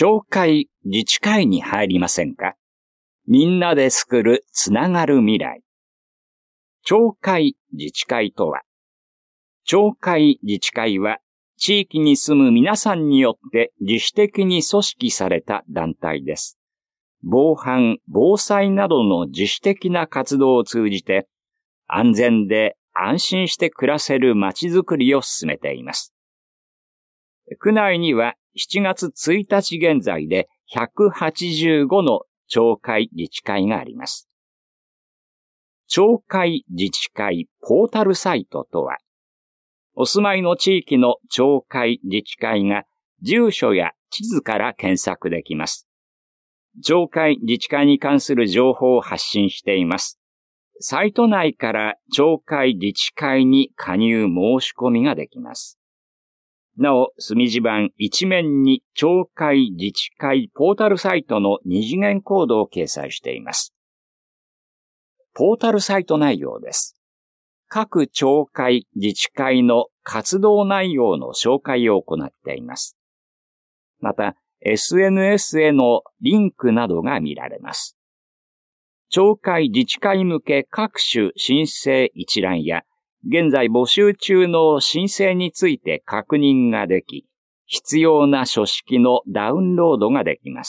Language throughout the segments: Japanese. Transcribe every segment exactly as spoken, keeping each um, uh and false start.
町会自治会に入りませんか？みんなで作るつながる未来。町会自治会とは、町会自治会は地域に住む皆さんによって自主的に組織された団体です。防犯・防災などの自主的な活動を通じて、安全で安心して暮らせる街づくりを進めています。区内にはしちがつついたち現在でひゃくはちじゅうごの町会自治会があります。町会自治会ポータルサイトとは、お住まいの地域の町会自治会が住所や地図から検索できます。町会自治会に関する情報を発信しています。サイト内から町会自治会に加入申し込みができます。なお、墨字盤一面に町会自治会ポータルサイトの二次元コードを掲載しています。ポータルサイト内容です。各町会自治会の活動内容の紹介を行っています。また、エスエヌエス へのリンクなどが見られます。町会自治会向け各種申請一覧や、現在募集中の申請について確認ができ、必要な書式のダウンロードができます。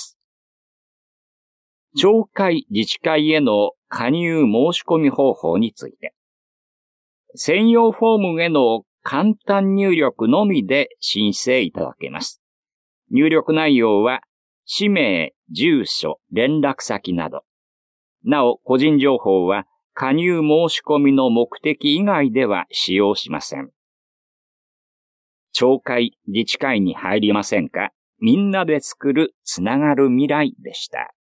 町会自治会への加入申し込み方法について、専用フォームへの簡単入力のみで申請いただけます。入力内容は、氏名、住所、連絡先など。なお、個人情報は、加入申し込みの目的以外では使用しません。町会自治会に入りませんか？みんなで作るつながる未来でした。